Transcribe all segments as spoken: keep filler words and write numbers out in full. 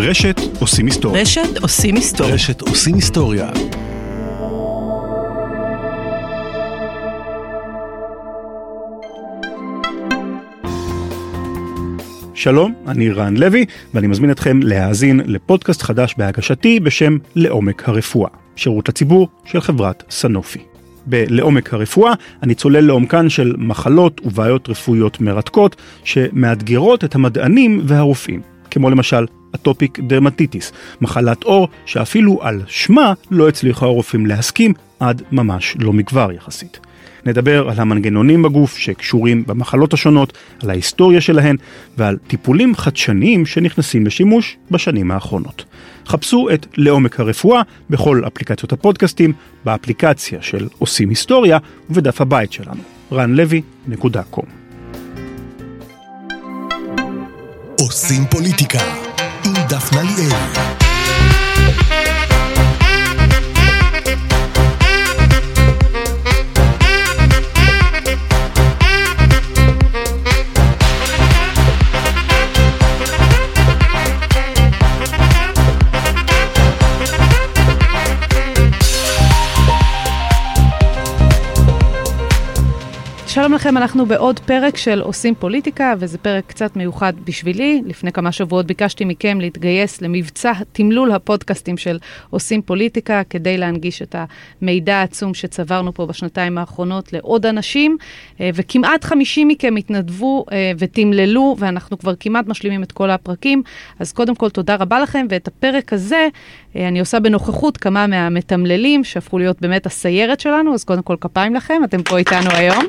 רשת עושים היסטוריה. רשת עושים היסטוריה. רשת עושים היסטוריה. שלום, אני רן לוי, ואני מזמין אתכם להאזין לפודקאסט חדש בהגשתי בשם לעומק הרפואה, שירות לציבור של חברת סנופי. בלעומק הרפואה אני צולל לעומקן של מחלות ובעיות רפואיות מרתקות שמאתגרות את המדענים והרופאים, כמו למשל אטופיק דרמטיטיס, מחלת עור שאפילו על שמה לא הצליחו הרופאים להסכים עד ממש לא מכבר יחסית. נדבר על המנגנונים בגוף שקשורים במחלות השונות, על ההיסטוריה שלהן ועל טיפולים חדשניים שנכנסים לשימוש בשנים האחרונות. חפשו את לעומק הרפואה בכל אפליקציות הפודקאסטים, באפליקציה של עושים היסטוריה ובדף הבית שלנו, רן לוי נקודה קום. עושים פוליטיקה עם דפנה ליאל. שלום לכם, אנחנו בעוד פרק של עושים פוליטיקה, וזה פרק קצת מיוחד בשבילי. לפני כמה שבועות ביקשתי מכם להתגייס למבצע תמלול הפודקאסטים של עושים פוליטיקה, כדי להנגיש את המידע העצום שצברנו פה בשנתיים האחרונות לעוד אנשים, וכמעט חמישים מכם התנדבו ותמללו, ואנחנו כבר כמעט משלימים את כל הפרקים. אז קודם כל תודה רבה לכם, ואת הפרק הזה אני עושה בנוכחות כמה מהמתמללים שהפכו להיות באמת הסיירת שלנו, אז קודם כל כפיים לכם, אתם פה איתנו היום.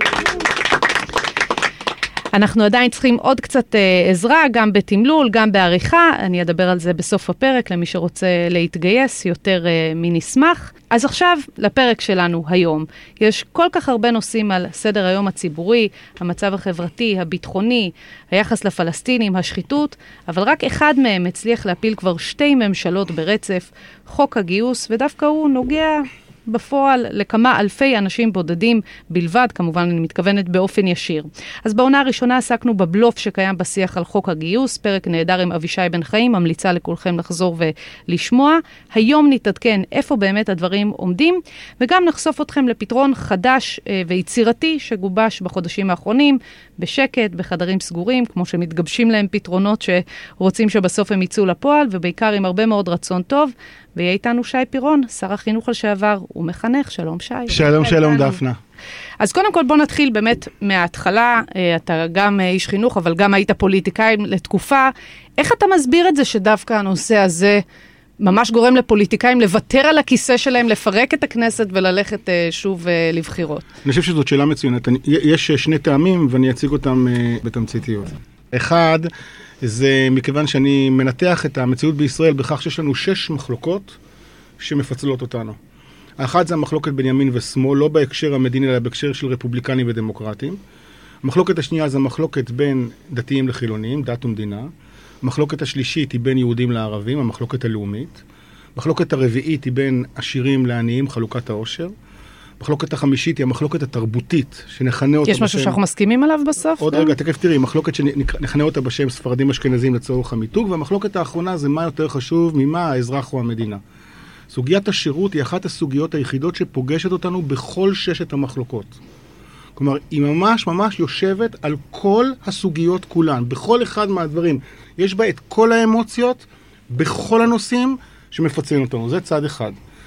אנחנו עדיין צריכים עוד קצת אה, עזרה, גם בתמלול, גם בעריכה, אני אדבר על זה בסוף הפרק, למי שרוצה להתגייס, יותר אה, מנשמח. אז עכשיו, לפרק שלנו היום. יש כל כך הרבה נושאים על סדר היום הציבורי, המצב החברתי, הביטחוני, היחס לפלסטינים, השחיתות, אבל רק אחד מהם הצליח להפיל כבר שתי ממשלות ברצף, חוק הגיוס, ודווקא הוא נוגע בפועל לכמה אלפי אנשים בודדים בלבד, כמובן אני מתכוונת באופן ישיר. אז בעונה הראשונה עסקנו בבלוף שקיים בשיח על חוק הגיוס, פרק נהדר עם אבישי בן חיים, ממליצה לכולכם לחזור ולשמוע. היום נתעדכן איפה באמת הדברים עומדים, וגם נחשוף אתכם לפתרון חדש ויצירתי שגובש בחודשים האחרונים, בשקט, בחדרים סגורים, כמו שמתגבשים להם פתרונות שרוצים שבסוף הם יצאו לפועל, ובעיקר עם הרבה מאוד רצון טוב. ויהיה איתנו שי פירון, שר החינוך לשעבר, הוא מחנך. שלום שי. שלום, שלום דפנה. אז קודם כל בוא נתחיל באמת מההתחלה, אתה גם איש חינוך, אבל גם היית פוליטיקאי לתקופה. איך אתה מסביר את זה שדווקא הנושא הזה ממש גורם לפוליטיקאים לוותר על הכיסא שלהם, לפרק את הכנסת וללכת שוב לבחירות? אני חושב שזאת שאלה מצוינת. יש שני טעמים ואני אציג אותם בתמציתיות. אחד, זה מכיוון שאני מנתח את המציאות בישראל בכך שיש לנו שש מחלוקות שמפצלות אותנו. האחת זה המחלוקת בין ימין ושמאל, לא בהקשר המדיני, אלא בהקשר של רפובליקנים ודמוקרטים. המחלוקת השנייה זה המחלוקת בין דתיים לחילונים, דת ומדינה. המחלוקת השלישית היא בין יהודים לערבים, המחלוקת הלאומית. המחלוקת הרביעית היא בין עשירים לעניים, חלוקת העושר. המחלוקת החמישית היא המחלוקת התרבותית, שנכנה אותה יש משהו בשם... שאנחנו מסכימים עליו בסוף? עוד רגע, תכף תראי, מחלוקת שנכנה אותה בשם ספרדים אשכנזים לצורך המיתוג, והמחלוקת האחרונה זה מה יותר חשוב, ממה האזרח או המדינה. סוגיית השירות היא אחת הסוגיות היחידות שפוגשת אותנו בכל ששת המחלוקות. כלומר, היא ממש ממש יושבת על כל הסוגיות כולן, בכל אחד מהדברים. יש בה את כל האמוציות, בכל הנושאים שמפצלים אותנו. זה צד אחד.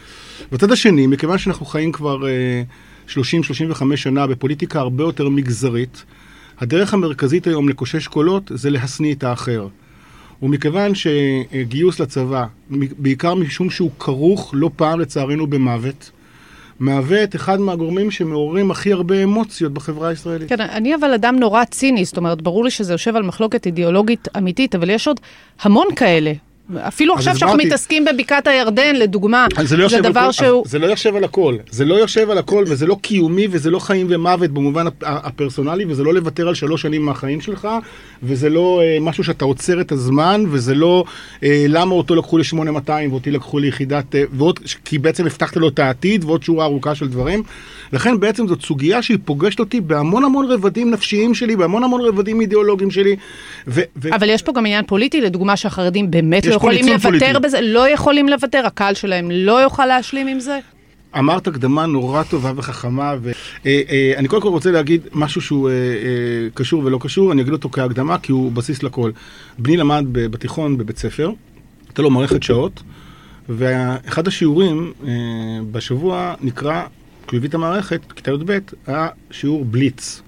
בצד השני, מכיוון שאנחנו חיים כבר שלושים שלושים וחמש שנה בפוליטיקה הרבה יותר מגזרית, הדרך המרכזית היום לקושש קולות זה להסניא את האחר. ומכיוון שגיוס לצבא, בעיקר משום שהוא כרוך לא פעם לצערנו במוות, מהווה את אחד מהגורמים שמעוררים הכי הרבה אמוציות בחברה הישראלית. כן, אני אבל אדם נורא ציני, זאת אומרת, ברור לי שזה יושב על מחלוקת אידיאולוגית אמיתית, אבל יש עוד המון כאלה. אפילו עכשיו שאנחנו מתעסקים בבקעת הירדן, לדוגמה, זה דבר שהוא... זה לא יושב על הכל. זה לא יושב על הכל, וזה לא קיומי, וזה לא חיים ומוות במובן הפרסונלי, וזה לא לוותר על שלוש שנים מהחיים שלך, וזה לא משהו שאתה עוצר את הזמן, וזה לא למה אותו לקחו ל-שמונה מאתיים, ואותי לקחו ליחידת... כי בעצם הבטחת לו את העתיד, ועוד שורה ארוכה של דברים. לכן בעצם זאת סוגיה שהיא פוגשת אותי בהמון המון רבדים נפשיים שלי, בהמון המון רבדים אידיאולוגיים שלי. אבל יש פה גם עניין פוליטי, לדוגמה שהחרדים באמת לא יכולים לוותר בזה, לא יכולים לוותר, הקהל שלהם לא יוכל להשלים עם זה? אמרת הקדמה נורא טובה וחכמה, ואני קודם כל רוצה להגיד משהו שהוא קשור ולא קשור, אני אגיד אותו כהקדמה, כי הוא בסיס לכל. בני למד בתיכון בבית ספר, הייתה לו מערכת שעות, ואחד השיעורים בשבוע נקרא, כשהוא הביא את המערכת, כיתה י"ב, היה שיעור בליץ.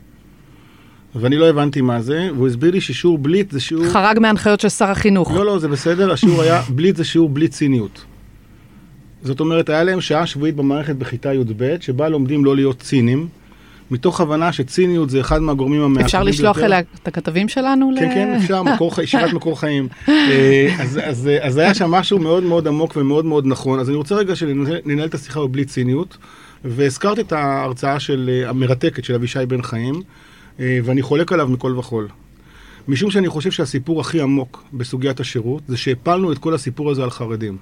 ואני לא הבנתי מה זה, והוא הסביר לי ששיעור בליץ זה שיעור... חרג מהנחיות של שר החינוך. לא, לא, זה בסדר, השיעור היה, בליץ זה שיעור בלי ציניות. זאת אומרת, היה להם שעה שבועית במערכת בכיתה י"ב, שבה לומדים לא להיות צינים, מתוך הבנה שציניות זה אחד מהגורמים המעקבים. אפשר לשלוח אליה את הכתבים שלנו? כן, כן, אפשר, ישיבת מקור חיים. אז היה שם משהו מאוד מאוד עמוק ומאוד מאוד נכון. אז אני רוצה רגע שננהל את השיחה בלי ציניות, והזכרתי את ההרצאה המרתקת של אבישי בן חיים, ואני חולק עליו מכל וכל. משום שאני חושב שהסיפור הכי עמוק בסוגיית השירות, זה שהפלנו את כל הסיפור הזה על חרדים.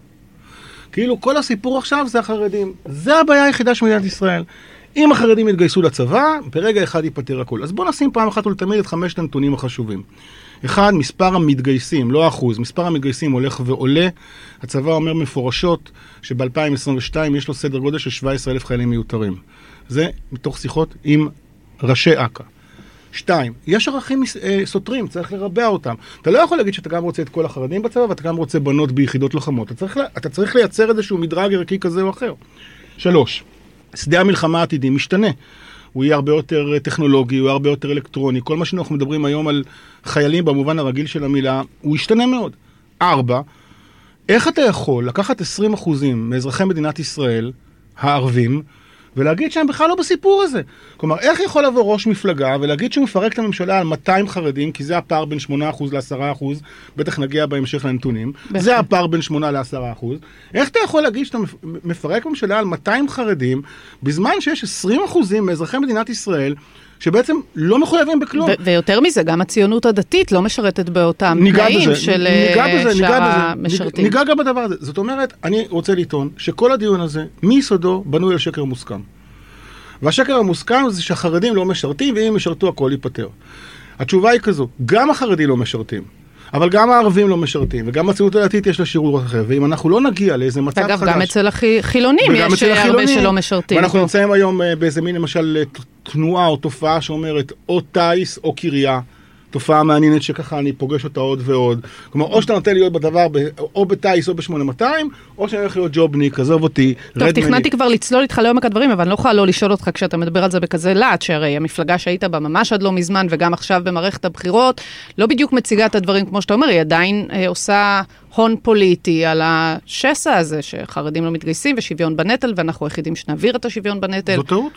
כאילו כל הסיפור עכשיו זה החרדים. זה הבעיה היחידה של מדינת ישראל. אם החרדים יתגייסו לצבא, ברגע אחד ייפטר הכל. אז בואו נשים פעם אחת ולתמיד את חמשת הנתונים החשובים. אחד, מספר המתגייסים, לא אחוז, מספר המתגייסים הולך ועולה. הצבא אומר מפורשות שב-אלפיים עשרים ושתיים יש לו סדר גודל של שבעה עשר אלף חיילים מיותרים. זה מתוך שיחות עם ראשי אכ"א. שתיים, יש ערכים סותרים, צריך לרבע אותם. אתה לא יכול להגיד שאתה גם רוצה את כל החרדים בצבא, ואתה גם רוצה בנות ביחידות לוחמות. אתה צריך, אתה צריך לייצר איזשהו מדרג ערכי כזה או אחר. שלוש, שדה המלחמה העתידי משתנה. הוא יהיה הרבה יותר טכנולוגי, הוא יהיה הרבה יותר אלקטרוני. כל מה שאנחנו מדברים היום על חיילים במובן הרגיל של המילה, הוא ישתנה מאוד. ארבע, איך אתה יכול לקחת עשרים אחוזים מאזרחי מדינת ישראל, הערבים, ולהגיד שהם בכלל לא בסיפור הזה. כלומר, איך יכול לבוא ראש מפלגה ולהגיד שהוא מפרק את הממשלה על מאתיים חרדים, כי זה הפער בין שמונה אחוז ל-עשרה אחוז, בטח נגיע בהמשך לנתונים, בכלל. זה הפער בין שמונה ל-עשרה אחוז. איך אתה יכול להגיד שאתה מפרק הממשלה על מאתיים חרדים, בזמן שיש עשרים אחוזים מאזרחי מדינת ישראל, שבעצם לא מחויבים בכלום. ויותר מזה, גם הציונות הדתית לא משרתת באותם תנאים של שאר המשרתים. ניגע גם בדבר הזה. זאת אומרת, אני רוצה לטעון שכל הדיון הזה, מיסודו בנוי על שקר מוסכם. והשקר המוסכם זה שהחרדים לא משרתים, ואם משרתו הכל ייפטר. התשובה היא כזו, גם החרדים לא משרתים. אבל גם הערבים לא משרתים, וגם הציונות הדתית יש לה שירות אחר, ואם אנחנו לא נגיע לאיזה מצב חדש... אגב, גם אצל החילונים יש הרבה שלא משרתים. ואנחנו נמצאים היום באיזה מין, למשל, תנועה או תופעה שאומרת, או טייס או קריה, תופעה מעניינת שככה אני פוגש אותה עוד ועוד. כלומר, או שאתה נותן להיות בדבר, או בטייס או ב-שמונה מאתיים, או שאני הולך להיות ג'ובניק, עזוב אותי. טוב, תכננתי כבר לצלול איתך לעומק הדברים, אבל אני לא יכולה לא לשאול אותך כשאתה מדבר על זה בכזה לאט, שהרי המפלגה שהיית בה ממש עד לא מזמן, וגם עכשיו במערכת הבחירות, לא בדיוק מציגה את הדברים כמו שאתה אומר, היא עדיין אה, עושה הון פוליטי על השסע הזה, שחרדים לא מתגייסים ושוויון בנטל, ואנחנו היחידים שנעביר את השוויון בנטל. זאת טעות?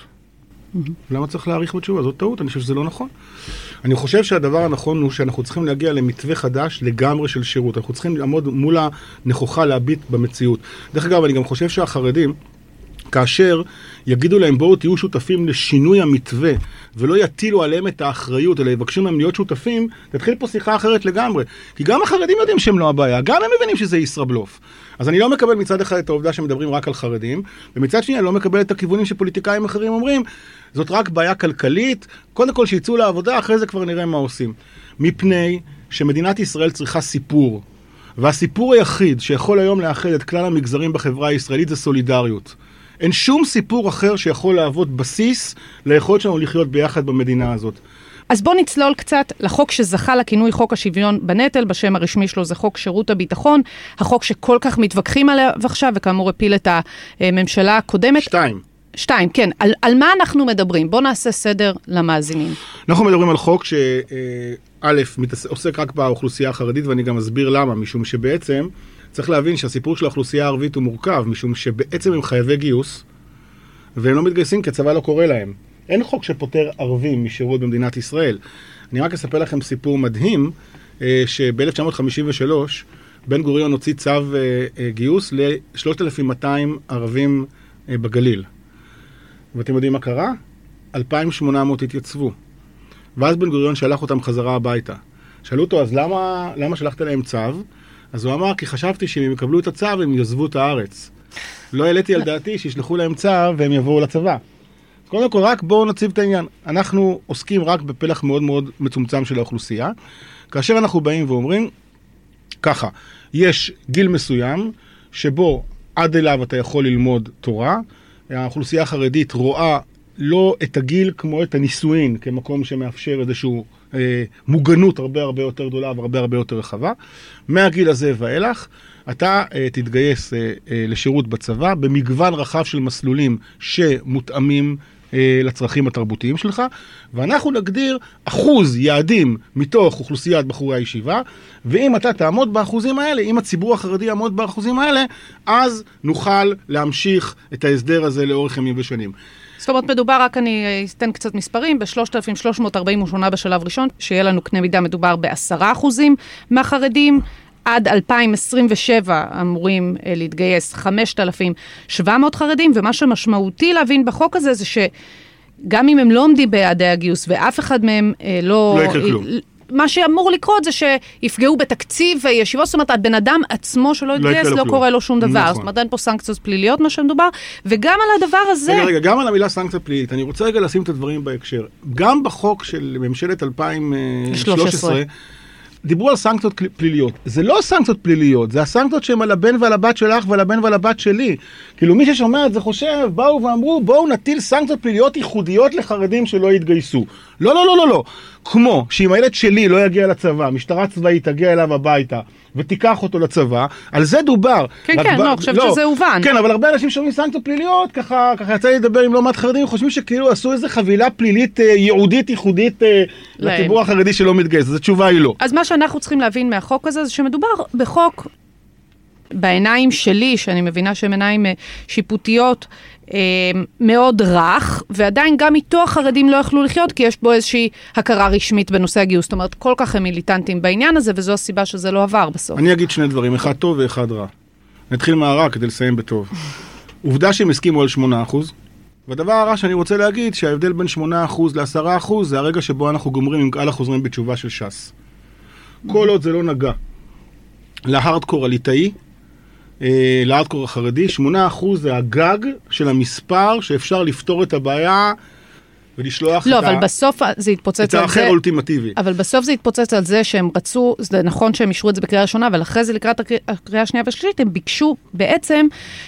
למה צריך להעריך בתשובה? זאת טעות, אני חושב שזה לא נכון. אני חושב שהדבר הנכון הוא שאנחנו צריכים להגיע למתווה חדש לגמרי של שירות. אנחנו צריכים לעמוד מול הנכוחה להביט במציאות. דרך אגב, אני גם חושב שהחרדים, כאשר יגידו להם בואו תהיו שותפים לשינוי המתווה, ולא יטילו עליהם את האחריות, אלא יבקשו מהם להיות שותפים, תתחיל פה שיחה אחרת לגמרי. כי גם החרדים יודעים שהם לא הבעיה, גם הם מבינים שזה ישראבלוף. אז אני לא מקבל מצד אחד את העובדה שמדברים רק על חרדים, ומצד שני אני לא מקבל את הכיוונים שפוליטיקאים אחרים אומרים, זאת רק בעיה כלכלית, קודם כל שיצאו לעבודה, אחרי זה כבר נראה מה עושים. מפני שמדינת ישראל צריכה סיפור, והסיפור היחיד שיכול היום לאחד את כלל המגזרים בחברה הישראלית זה סולידריות. אין שום סיפור אחר שיכול לעבוד בסיס ליכולת שלנו לחיות ביחד במדינה הזאת. אז בוא נצלול קצת לחוק שזכה לכינוי חוק השוויון בנטל, בשם הרשמי שלו זה חוק שירות הביטחון, החוק שכל כך מתווכחים עליו עכשיו, וכאמור הפיל את הממשלה הקודמת. שתיים. שתיים, כן. על, על מה אנחנו מדברים? בוא נעשה סדר למאזינים. אנחנו מדברים על חוק שא' עוסק רק באוכלוסייה החרדית, ואני גם אסביר למה, משום שבעצם צריך להבין שהסיפור של האוכלוסייה הערבית הוא מורכב, משום שבעצם הם חייבי גיוס, והם לא מתגייסים כי הצבא לא קורא להם. אין חוק שפותר ערבים משירות במדינת ישראל. אני רק אספר לכם סיפור מדהים, שב-אלף תשע מאות חמישים ושלוש בן גוריון הוציא צו גיוס ל-שלושת אלפים מאתיים ערבים בגליל. ואתם יודעים מה קרה? אלפיים ושמונה מאות התייצבו. ואז בן גוריון שלח אותם חזרה הביתה. שאלו אותו, אז למה, למה שלחת להם צו? אז הוא אמר, כי חשבתי שאם הם יקבלו את הצו, הם יעזבו את הארץ. לא העליתי על דעתי שישלחו להם צו והם יבואו לצבא. קודם כל, רק בואו נציב את העניין. אנחנו עוסקים רק בפלח מאוד מאוד מצומצם של האוכלוסייה. כאשר אנחנו באים ואומרים, ככה, יש גיל מסוים שבו עד אליו אתה יכול ללמוד תורה, האוכלוסייה החרדית רואה לא את הגיל כמו את הנישואין, כמקום שמאפשר איזשהו אה, מוגנות הרבה הרבה יותר גדולה והרבה הרבה יותר רחבה. מהגיל הזה ואילך, אתה אה, תתגייס אה, אה, לשירות בצבא, במגוון רחב של מסלולים שמותאמים אה, לצרכים התרבותיים שלך, ואנחנו נגדיר אחוז יעדים מתוך אוכלוסיית בחורי הישיבה, ואם אתה תעמוד באחוזים האלה, אם הציבור החרדי יעמוד באחוזים האלה, אז נוכל להמשיך את ההסדר הזה לאורך ימים ושנים. זאת אומרת, מדובר, רק אני אתן קצת מספרים, ב-שלושת אלפים שלוש מאות ארבעים ושמונה בשלב ראשון, שיהיה לנו קנה מידה, מדובר בעשרה אחוזים מהחרדים, עד אלפיים עשרים ושבע אמורים להתגייס חמשת אלפים שבע מאות חרדים, ומה שמשמעותי להבין בחוק הזה, זה שגם אם הם לא עומדים ביעדי הגיוס, ואף אחד מהם לא... לא יקרה כלום. מה שאמור לקרות זה שיפגעו בתקציב ישיבות, זאת אומרת, הבן אדם עצמו שלא יתגייס, לא קורה לו שום דבר. זאת אומרת, אין פה סנקציות פליליות, מה שמדובר, וגם על הדבר הזה... רגע, רגע, גם על המילה סנקציה פלילית, אני רוצה רגע לשים את הדברים בהקשר. גם בחוק של ממשלת אלפיים ושלוש עשרה, דיברו על סנקציות פליליות. זה לא סנקציות פליליות, זה הסנקציות שהן על הבן ועל הבת שלך ועל הבן ועל הבת שלי. כאילו מי ששומע את זה חושב, באו ואמרו, בואו נטיל סנקציות פליליות ייחודיות לחרדים שלא יתגייסו. לא, לא, לא, לא, לא. כמו שאם הילד שלי לא יגיע לצבא, משטרה צבאית תגיע אליו הביתה ותיקח אותו לצבא, על זה דובר. כן, כן, לא, חושבת שזה הובן. כן, אבל הרבה אנשים שומעים סנקציות פליליות, ככה, ככה יצא לי לדבר עם לא מעט חרדים, חושבים שכאילו עשו איזו חבילה פלילית ייעודית, ייחודית לציבור החרדי שלא מתגייס. אז התשובה היא לא. אז מה שאנחנו צריכים להבין מהחוק הזה, זה שמדובר בחוק בעיניים שלי, שאני מבינה שהן עיניים שיפוטיות, מאוד רך, ועדיין גם איתו החרדים לא יכלו לחיות, כי יש בו איזושהי הכרה רשמית בנושא הגיוס. זאת אומרת, כל כך הם מיליטנטים בעניין הזה, וזו הסיבה שזה לא עבר בסוף. אני אגיד שני דברים, אחד טוב ואחד רע. נתחיל מהרע כדי לסיים בטוב. עובדה שהם הסכימו על שמונה אחוז, והדבר הרע שאני רוצה להגיד, שההבדל בין שמונה אחוז ל-עשרה אחוז, זה הרגע שבו אנחנו גומרים עם קהל החוזרים בתשובה של ש"ס. כל עוד זה לא נגע להארדקור הליטאי, לארדקור החרדי, שמונה אחוז זה הגג של המספר שאפשר לפתור את הבעיה ולשלוח לא, את, אבל בסוף זה התפוצץ את האחר זה... אולטימטיבי. אבל בסוף זה התפוצץ על זה שהם רצו, זה נכון שהם אישרו את זה בקריאה ראשונה, אבל אחרי זה לקראת הקריאה השנייה והשלישית, הם ביקשו בעצם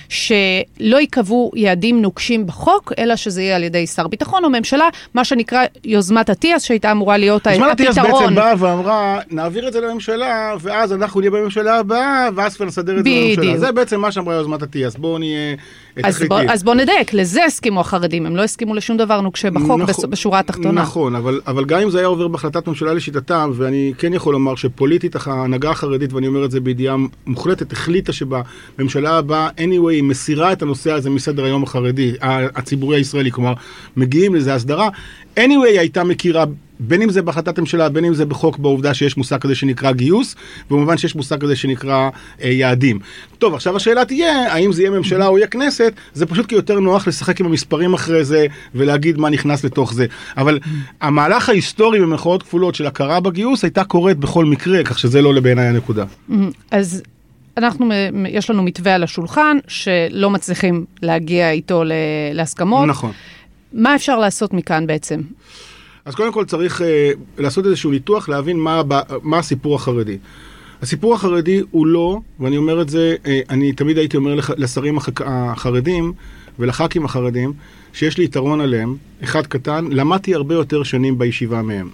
שלא יקבעו יעדים נוקשים בחוק, אלא שזה יהיה על ידי שר ביטחון או ממשלה, מה שנקרא יוזמת אטיאס, שהייתה אמורה להיות הפתרון. יוזמת אטיאס בעצם באה ואמרה, נעביר את זה לממשלה, ואז אנחנו נהיה בממשלה הבאה, ואז נסדר את זה לממשלה. זה בעצם מה שאמרה יוזמת אטיאס. בואו נהיה תכליתיים. אז בואו נדייק, לזה הסכימו החרדים, הם לא הסכימו לשום דבר נוקשה בחוק. נכון, בשורה התחתונה. נכון, אבל, אבל גם אם זה היה עובר בהחלטת ממשלה לשיטתם, ואני כן יכול לומר שפוליטית, ההנהגה החרדית, ואני אומר את זה בידיעה מוחלטת, החליטה שבממשלה הבאה, anyway, מסירה את הנושא הזה מסדר היום החרדי, הציבורי הישראלי, כלומר, מגיעים לזה הסדרה, anyway, הייתה מכירה, בין אם זה בהחלטת ממשלה, בין אם זה בחוק בעובדה שיש מושג כזה שנקרא גיוס, במובן שיש מושג כזה שנקרא אה, יעדים. טוב, עכשיו השאלה תהיה, האם זה יהיה ממשלה או יהיה כנסת, זה פשוט כי יותר נוח לשחק עם המספרים אחרי זה, ולהגיד מה נכנס לתוך זה. אבל המהלך ההיסטורי במרכאות כפולות של הכרה בגיוס, הייתה קורית בכל מקרה, כך שזה לא לבעיניי הנקודה. אז אנחנו, יש לנו מתווה על השולחן, שלא מצליחים להגיע איתו להסכמות. נכון. מה אפשר לעשות מכאן בעצם? אז קודם כל צריך uh, לעשות איזשהו ניתוח, להבין מה, מה הסיפור החרדי. הסיפור החרדי הוא לא, ואני אומר את זה, uh, אני תמיד הייתי אומר לח, לשרים הח, החרדים ולח"כים החרדים, שיש לי יתרון עליהם, אחד קטן, למדתי הרבה יותר שנים בישיבה מהם.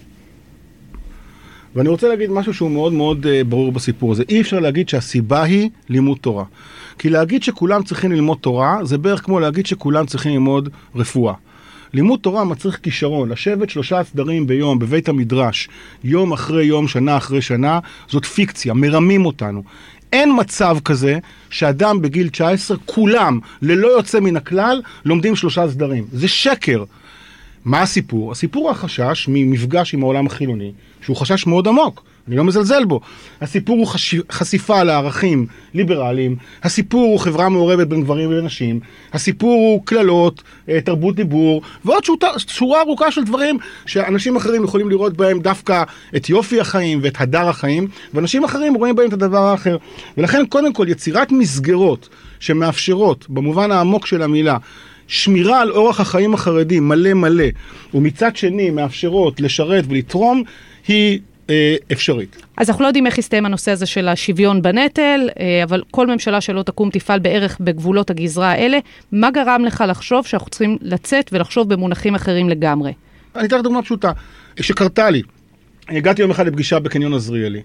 ואני רוצה להגיד משהו שהוא מאוד מאוד uh, ברור בסיפור הזה. אי אפשר להגיד שהסיבה היא לימוד תורה. כי להגיד שכולם צריכים ללמוד תורה, זה בערך כמו להגיד שכולם צריכים ללמוד רפואה. לימוד תורה מצריך כישרון, לשבת שלושה סדרים ביום, בבית המדרש, יום אחרי יום, שנה אחרי שנה, זאת פיקציה, מרמים אותנו. אין מצב כזה שאדם בגיל תשע עשרה, כולם, ללא יוצא מן הכלל, לומדים שלושה סדרים. זה שקר. מה הסיפור? הסיפור הוא החשש ממפגש עם העולם החילוני, שהוא חשש מאוד עמוק. אני לא מזלזל בו. הסיפור הוא חשיפה לערכים ליברליים, הסיפור הוא חברה מעורבת בין גברים ונשים, הסיפור הוא כללות, תרבות דיבור, ועוד שורה ארוכה של דברים שאנשים אחרים יכולים לראות בהם דווקא את יופי החיים ואת הדר החיים, ואנשים אחרים רואים בהם את הדבר האחר. ולכן קודם כל יצירת מסגרות שמאפשרות, במובן העמוק של המילה, שמירה על אורח החיים החרדי מלא מלא, ומצד שני מאפשרות לשרת ולתרום, היא אה, אפשרית. אז אנחנו לא יודעים איך יסתיים הנושא הזה של השוויון בנטל, אה, אבל כל ממשלה שלא תקום תפעל בערך בגבולות הגזרה האלה. מה גרם לך לחשוב שאנחנו צריכים לצאת ולחשוב במונחים אחרים לגמרי? אני אתן לך דוגמה פשוטה, שקרתה לי. הגעתי יום אחד לפגישה בקניון עזריאלי,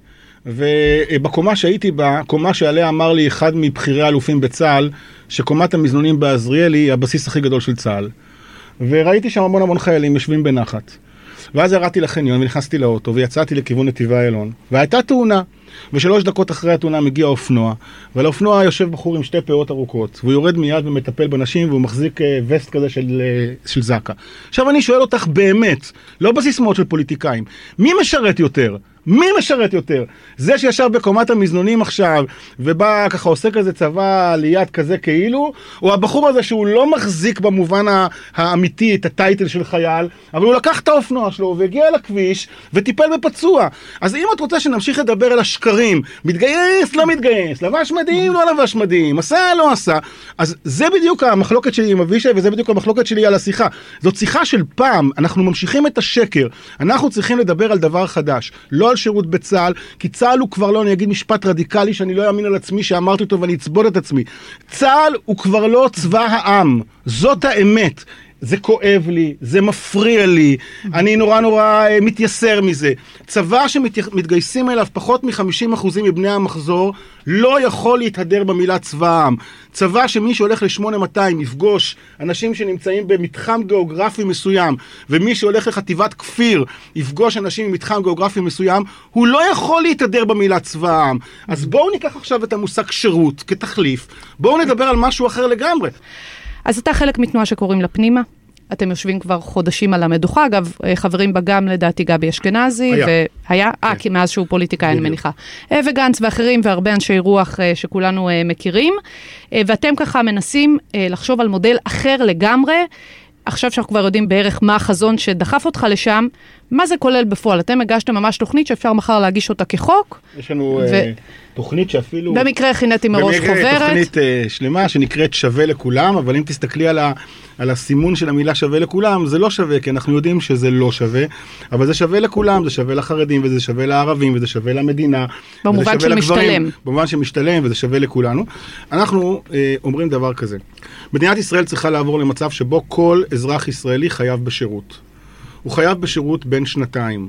ובקומה שהייתי בה, קומה שעליה אמר לי אחד מבחירי האלופים בצה"ל, שקומת המזנונים בעזריאלי היא הבסיס הכי גדול של צה"ל. וראיתי שם המון המון חיילים יושבים בנחת. ואז ירדתי לחניון ונכנסתי לאוטו ויצאתי לכיוון נתיבי איילון. והייתה תאונה, ושלוש דקות אחרי התאונה מגיע אופנוע, ועל האופנוע יושב בחור עם שתי פאות ארוכות, והוא יורד מיד ומטפל בנשים, והוא מחזיק וסט כזה של, של זקה. עכשיו אני שואל אותך באמת, לא בסיסמאות של פוליטיקאים, מי משרת יותר? מי משרת יותר? זה שישב בקומת המזנונים עכשיו, ובא ככה עושה כזה צבא ליד כזה כאילו, או הבחור הזה שהוא לא מחזיק במובן האמיתי את הטייטל של חייל, אבל הוא לקח את האופנוע שלו והגיע לכביש וטיפל בפצוע. אז אם את רוצה שנמשיך לדבר על השקרים, מתגייס, לא מתגייס, לבש מדים, לא לבש מדים, עשה, לא עשה, אז זה בדיוק המחלוקת שלי עם אבישי, וזה בדיוק המחלוקת שלי על השיחה. זאת שיחה של פעם, אנחנו ממשיכים את השקר, אנחנו צריכים לדבר על דבר חדש, לא על שירות בצה"ל, כי צה"ל הוא כבר לא, אני אגיד משפט רדיקלי שאני לא יאמין על עצמי שאמרתי אותו ואני אצבוד את עצמי. צה"ל הוא כבר לא צבא העם, זאת האמת. זה כואב לי, זה מפריע לי, אני נורא נורא מתייסר מזה. צבא שמתגייסים אליו פחות מ-חמישים אחוז מבני המחזור, לא יכול להתהדר במילה צבא העם. צבא שמי שהולך ל-שמונה מאתיים יפגוש אנשים שנמצאים במתחם גיאוגרפי מסוים, ומי שהולך לחטיבת כפיר יפגוש אנשים במתחם גיאוגרפי מסוים, הוא לא יכול להתהדר במילה צבא העם. אז בואו ניקח עכשיו את המושג שירות כתחליף, בואו נדבר על משהו אחר לגמרי. אז אתה חלק מתנועה שקוראים לה פנימה, אתם יושבים כבר חודשים על המדוכה, אגב, חברים בה גם לדעתי גבי אשכנזי, היה. והיה, אה, כי מאז שהוא פוליטיקאי אני מניחה, וגנץ ואחרים והרבה אנשי רוח שכולנו מכירים, ואתם ככה מנסים לחשוב על מודל אחר לגמרי, עכשיו שאנחנו כבר יודעים בערך מה החזון שדחף אותך לשם, מה זה כולל בפועל? אתם הגשתם ממש תוכנית שאפשר מחר להגיש אותה כחוק. יש לנו ו... תוכנית שאפילו... במקרה הכינתי מראש חוברת. במקרה תוכנית uh, שלמה שנקראת שווה לכולם, אבל אם תסתכלי על, ה... על הסימון של המילה שווה לכולם, זה לא שווה, כי אנחנו יודעים שזה לא שווה, אבל זה שווה לכולם, זה שווה לחרדים, וזה שווה לערבים, וזה שווה למדינה. במובן של משתלם. במובן של משתלם, וזה שווה לכולנו. אנחנו uh, אומרים דבר כזה. מדינת ישראל צריכה לעבור למצב שבו כל אזרח ישראלי חייב בשירות. הוא חייב בשירות בין שנתיים,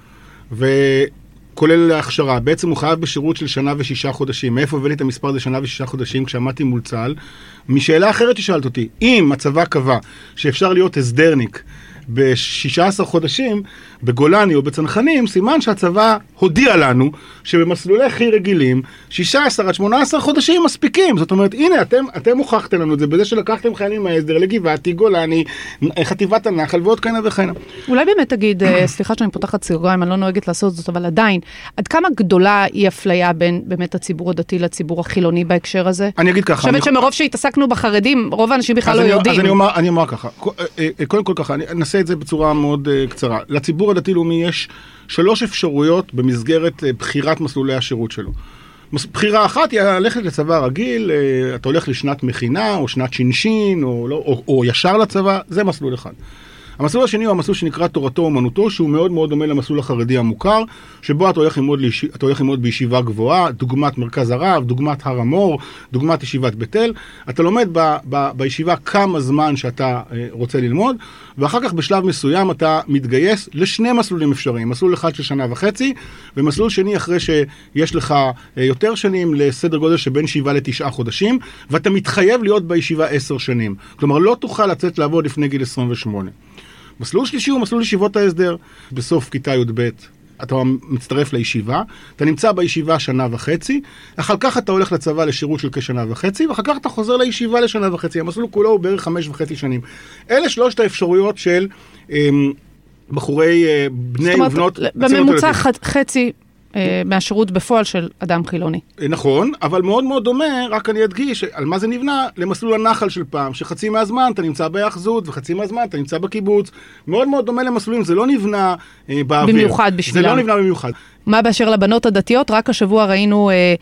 וכולל להכשרה. בעצם הוא חייב בשירות של שנה ושישה חודשים. מאיפה הבאתי את המספר הזה שנה ושישה חודשים כשעמדתי מול צה"ל? משאלה אחרת ששאלת אותי, אם הצבא קבע שאפשר להיות הסדרניק ב-שישה עשר חודשים בגולני או בצנחנים, סימן שהצבא הודיע לנו שבמסלולי הכי רגילים שישה עשר עד שמונה עשרה חודשים מספיקים. זאת אומרת, הנה, אתם, אתם הוכחתם לנו את זה בזה שלקחתם חיילים מההסדר לגבעתי, גולני, חטיבת הנחל ועוד כהנה וכהנה. אולי באמת תגיד, סליחה שאני פותחת סוגריים, אני לא נוהגת לעשות זאת, אבל עדיין, עד כמה גדולה היא אפליה בין באמת הציבור הדתי לציבור החילוני בהקשר הזה? אני אגיד ככה. חושבת שמרוב שהתעסקנו בחרדים, רוב האנשים בכלל לא יודעים. אז אני אומר, אני אומר ככה. קודם כל ככה, אני אנסה את זה בצורה מאוד קצרה. לציבור הדתי-לאומי יש שלוש אפשרויות במסגרת בחירת מסלולי השירות שלו. בחירה אחת היא ללכת לצבא רגיל, אתה הולך לשנת מכינה או שנת שינשין או, או, או ישר לצבא, זה מסלול אחד. המסלול השני הוא המסלול שנקרא תורתו אומנותו, שהוא מאוד מאוד דומה למסלול החרדי המוכר, שבו אתה הולך ללמוד, אתה הולך ללמוד בישיבה גבוהה, דוגמת מרכז הרב, דוגמת הר המור, דוגמת ישיבת בית אל. אתה לומד ב, ב, בישיבה כמה זמן שאתה רוצה ללמוד, ואחר כך בשלב מסוים אתה מתגייס לשני מסלולים אפשריים. מסלול אחד של שנה וחצי, ומסלול שני אחרי שיש לך יותר שנים לסדר גודל שבין שבעה לתשעה חודשים, ואתה מתחייב להיות בישיבה עשר שנים. כלומר, לא תוכל לצאת לעבוד לפני גיל עשרים ושמונה. מסלול שלישי הוא מסלול ישיבות ההסדר. בסוף כיתה י' ב' אתה מצטרף לישיבה, אתה נמצא בישיבה שנה וחצי, אחר כך אתה הולך לצבא לשירות של כשנה וחצי, ואחר כך אתה חוזר לישיבה לשנה וחצי. המסלול כולו הוא בערך חמש וחצי שנים. אלה שלושת האפשרויות של אמ, בחורי אה, בני ובנות... בממוצע חצי מהשירות בפועל של אדם חילוני. נכון, אבל מאוד מאוד דומה, רק אני אדגיש על מה זה נבנה, למסלול הנחל של פעם, שחצי מהזמן אתה נמצא באחזות, וחצי מהזמן אתה נמצא בקיבוץ. מאוד מאוד דומה למסלולים, זה לא נבנה אה, באוויר. במיוחד בשבילם. זה לא נבנה במיוחד. מה באשר לבנות הדתיות? רק השבוע ראינו אה,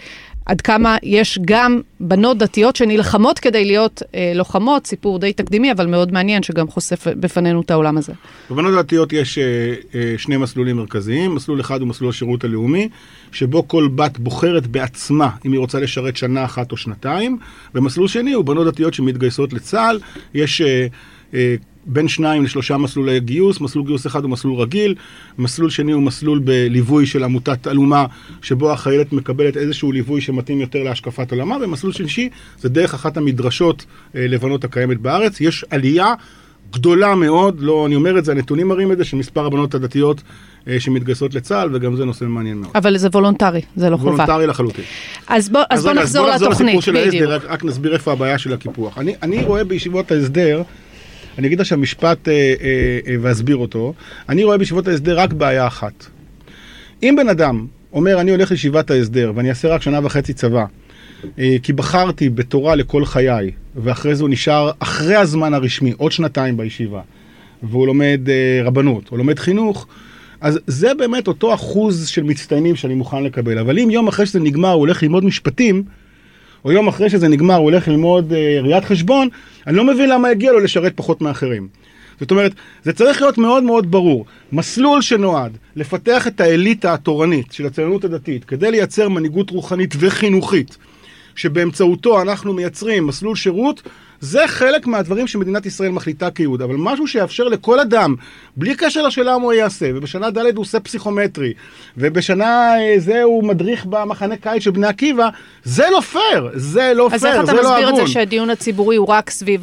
עד כמה יש גם בנות דתיות שנלחמות כדי להיות אה, לוחמות, סיפור די תקדימי, אבל מאוד מעניין שגם חושף בפנינו את העולם הזה. בבנות דתיות יש אה, אה, שני מסלולים מרכזיים, מסלול אחד הוא מסלול השירות הלאומי, שבו כל בת בוחרת בעצמה אם היא רוצה לשרת שנה אחת או שנתיים, ומסלול שני הוא בנות דתיות שמתגייסות לצה"ל, יש אה, אה, בין שניים לשלושה מסלולי גיוס, מסלול גיוס אחד הוא מסלול רגיל, מסלול שני הוא מסלול בליווי של עמותת אלומה, שבו החיילת מקבלת איזשהו ליווי שמתאים יותר להשקפת עולמה, ומסלול שלישי זה דרך אחת המדרשות אה, לבנות הקיימת בארץ. יש עלייה גדולה מאוד, לא, אני אומר את זה, הנתונים מראים את זה, של מספר הבנות הדתיות אה, שמתגייסות לצה"ל, וגם זה נושא מעניין מאוד. אבל זה וולונטרי, זה לא חובה. וולונטרי לחלוטין. אז בוא, אז בוא רגע, נחזור אז בוא לתוכנית, של ההסדר, רק, רק נסביר איפה הבעיה של הקיפוח. אני, אני רואה בישיבות ההסדר, אני אגיד עכשיו משפט אה, אה, אה, ואסביר אותו, אני רואה בישיבות ההסדר רק בעיה אחת. אם בן אדם אומר, אני הולך לישיבת ההסדר, ואני אעשה רק שנה וחצי צבא, אה, כי בחרתי בתורה לכל חיי, ואחרי זה הוא נשאר אחרי הזמן הרשמי, עוד שנתיים בישיבה, והוא לומד אה, רבנות, הוא לומד חינוך, אז זה באמת אותו אחוז של מצטיינים שאני מוכן לקבל. אבל אם יום אחרי שזה נגמר הוא הולך ללמוד משפטים, או יום אחרי שזה נגמר הוא הולך ללמוד אה, ראיית חשבון, אני לא מבין למה הגיע לו לשרת פחות מאחרים. זאת אומרת, זה צריך להיות מאוד מאוד ברור. מסלול שנועד לפתח את האליטה התורנית של הציונות הדתית, כדי לייצר מנהיגות רוחנית וחינוכית, שבאמצעותו אנחנו מייצרים מסלול שירות, זה חלק מהדברים שמדינת ישראל מחליטה כיהוד, אבל משהו שיאפשר לכל אדם, בלי קשר לשאלה מה הוא יעשה, ובשנה ד' הוא עושה פסיכומטרי, ובשנה זה הוא מדריך במחנה קיץ של בני עקיבא, זה לא פייר, זה לא פייר, זה לא הגון. אז איך אתה מסביר את זה שהדיון הציבורי הוא רק סביב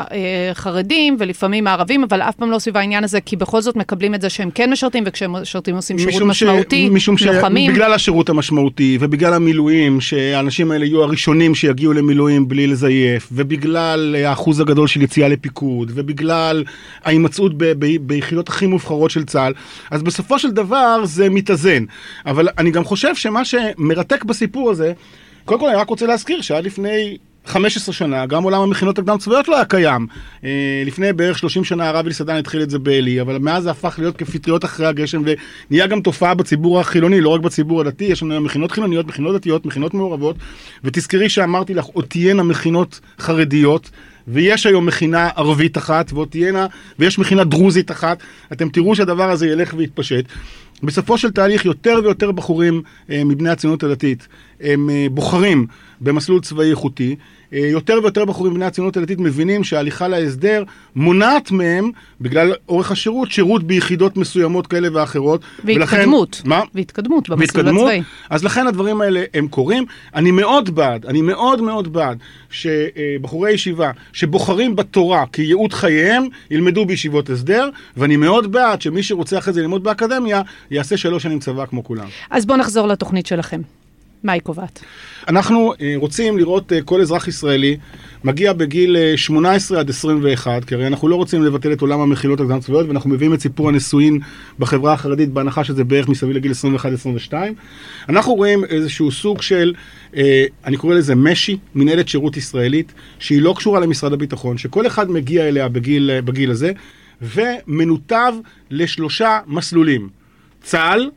החרדים, ולפעמים הערבים, אבל אף פעם לא סביב העניין הזה, כי בכל זאת מקבלים את זה שהם כן משרתים, וכשהם משרתים עושים שירות משמעותי, לוחמים. בגלל השירות המשמעותי, ובגלל המילואים, שהאנשים האלה יהיו הראשונים שיגיעו למילואים בלי לזייף, ובגלל האחוז הגדול של יציאה לפיקוד, ובגלל ההימצאות ב- ב- ביחידות הכי מובחרות של צה"ל, אז בסופו של דבר זה מתאזן. אבל אני גם חושב שמה שמרתק בסיפור הזה, קודם כל אני רק רוצה להזכיר שעד לפני חמש עשרה שנה, גם עולם המכינות הקדם צבאיות לא היה קיים. אה, לפני בערך שלושים שנה הרב אליסדן התחיל את זה באלי, אבל מאז זה הפך להיות כפטריות אחרי הגשם, ונהיה גם תופעה בציבור החילוני, לא רק בציבור הדתי, יש לנו מכינות חילוניות, מכינות דתיות, מכינות מעורבות, ותזכרי שאמרתי לך, עוד תהיינה מכינות חרדיות, ויש היום מכינה ערבית אחת, ועוד תהיינה, ויש מכינה דרוזית אחת, אתם תראו שהדבר הזה ילך ויתפשט. בסופו של תהליך יותר ויותר בחורים אה, מבני הציונות הדתית, הם אה, בוחרים במסלול צבאי איכותי, אה, יותר ויותר בחורים מבני הציונות הדתית מבינים שההליכה להסדר מונעת מהם, בגלל אורך השירות, שירות ביחידות מסוימות כאלה ואחרות. והתקדמות. ולכן, מה? והתקדמות במסלול והתקדמות, הצבאי. אז לכן הדברים האלה הם קורים. אני מאוד בעד, אני מאוד מאוד בעד, שבחורי ישיבה שבוחרים בתורה כייעוד חייהם, ילמדו בישיבות הסדר, ואני מאוד בעד שמי שרוצה אחרי זה ללמוד באקדמיה, יעשה שלוש שנים צבא כמו כולם. אז בואו נחזור לתוכנית שלכם. מה היא קובעת? אנחנו רוצים לראות כל אזרח ישראלי מגיע בגיל שמונה עשרה עד עשרים ואחת, כי הרי אנחנו לא רוצים לבטל את עולם המכינות הקדם צבאיות, ואנחנו מביאים את סיפור הנישואין בחברה החרדית, בהנחה שזה בערך מסביב לגיל עשרים ואחת עד עשרים ושתיים. אנחנו רואים איזשהו סוג של, אני קורא לזה משי, מנהלת שירות ישראלית, שהיא לא קשורה למשרד הביטחון, שכל אחד מגיע אליה בגיל, בגיל הזה, ומנותב לשלושה מסלולים. צה"ל,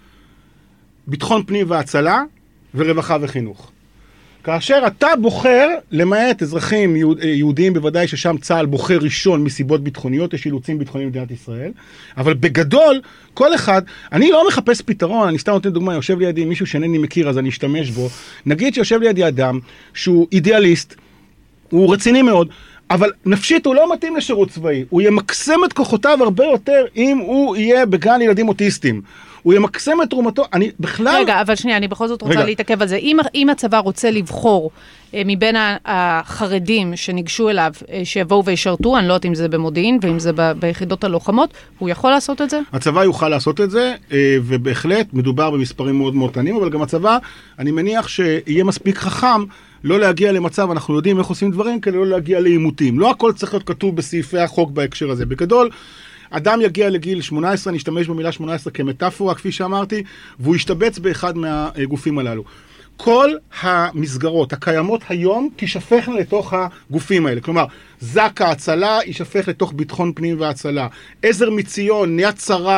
ביטחון פנים והצלה, ורווחה וחינוך. כאשר אתה בוחר, למעט אזרחים יהוד, יהודיים בוודאי ששם צה"ל בוחר ראשון מסיבות ביטחוניות, יש אילוצים ביטחוניים במדינת ישראל, אבל בגדול, כל אחד, אני לא מחפש פתרון, אני סתם נותן דוגמה, יושב לידי מישהו שאינני מכיר, אז אני אשתמש בו, נגיד שיושב לידי אדם שהוא אידיאליסט, הוא רציני מאוד, אבל נפשית הוא לא מתאים לשירות צבאי, הוא ימקסם את כוחותיו הרבה יותר אם הוא יהיה בגן ילדים אוטיסטים. הוא ימקסם את תרומתו, אני בכלל... רגע, אבל שנייה, אני בכל זאת רוצה רגע. להתעכב על זה. אם, אם הצבא רוצה לבחור אה, מבין החרדים שניגשו אליו, אה, שיבואו וישרתו, אני לא יודעת אם זה במודיעין ואם זה ב, ביחידות הלוחמות, הוא יכול לעשות את זה? הצבא יוכל לעשות את זה, אה, ובהחלט מדובר במספרים מאוד מאוד קטנים, אבל גם הצבא, אני מניח שיהיה מספיק חכם לא להגיע למצב, אנחנו יודעים איך עושים דברים, כדי לא להגיע לעימותים. לא הכל צריך להיות כתוב בסעיפי החוק בהקשר הזה. בגדול, אדם יגיע לגיל שמונה עשרה, נשתמש במילה שמונה עשרה כמטאפורה, כפי שאמרתי, והוא ישתבץ באחד מהגופים הללו. כל המסגרות הקיימות היום תשפכנה לתוך הגופים האלה. כלומר, זק"א, הצלה, ישפך לתוך ביטחון פנים והצלה. עזר מציון, יד שרה,